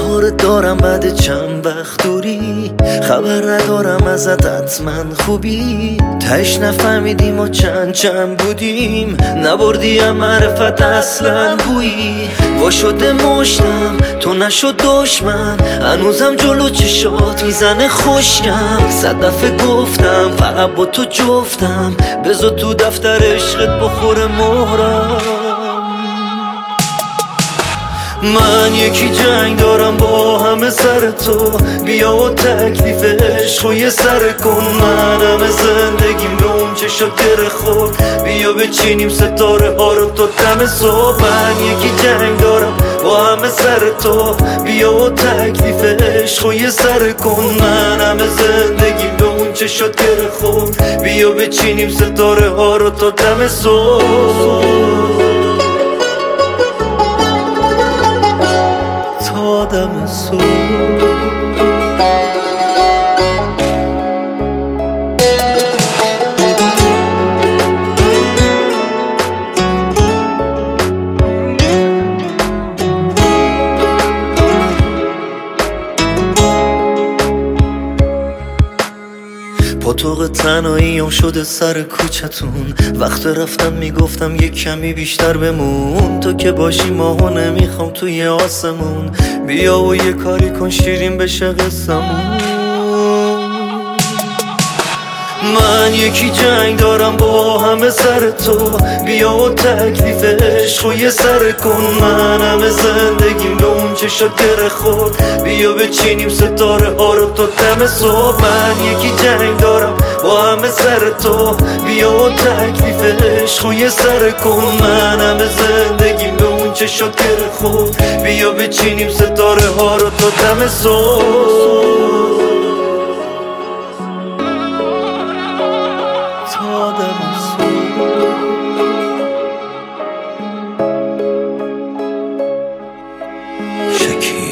دوباره دارم بعد چند وقت دوری، خبر ندارم ازت حتما خوبی. تش نفهمیدیم و چند بودیم، نبردیم معرفت اصلا بویی. وا شده مشتم تو نشد دشمن، هنوزم جلو چشات میزنه خوشم. 100 دفعه گفتم فقط با تو جفتم، بذار تو دفتر عشقت بخوره مهرم. من یکی جنگ دارم با همه سر تو، بیا و تکلیف عشق و یه سر کن. من همه زندگیم به اون چشات گره خورد، بیا بچینیم ستاره ها رو تا دم صبح. من یکی جنگ دارم با همه سر تو، بیا و تکلیف عشق و یه سر کن. من همه زندگیم به اون چشات گره خورد، بیا بچینیم ستاره ها رو تا دم صبح. دم صبح پاتوق تنهاییم شده سر کوچتون، وقت رفتم میگفتم یه کمی بیشتر بمون. تو که باشی ماهو نمیخوام توی آسمون، بیا و یه کاری کن شیرین بشه قصمون. من یکی جنگ دارم با همه سر تو، بیا و تکلیف عشق و یه سر کن. من همه زندگیم به اون چشات گره خورد، بیا بچینیم ستاره ها رو تا دم صبح. من یکی جنگ دارم با همه سر تو، بیا و تکلیف عشق و یه سر کن. من همه زندگیم به اون چشات گره خورد، بیا بچینیم ستاره ها رو تا دم صبح. شکی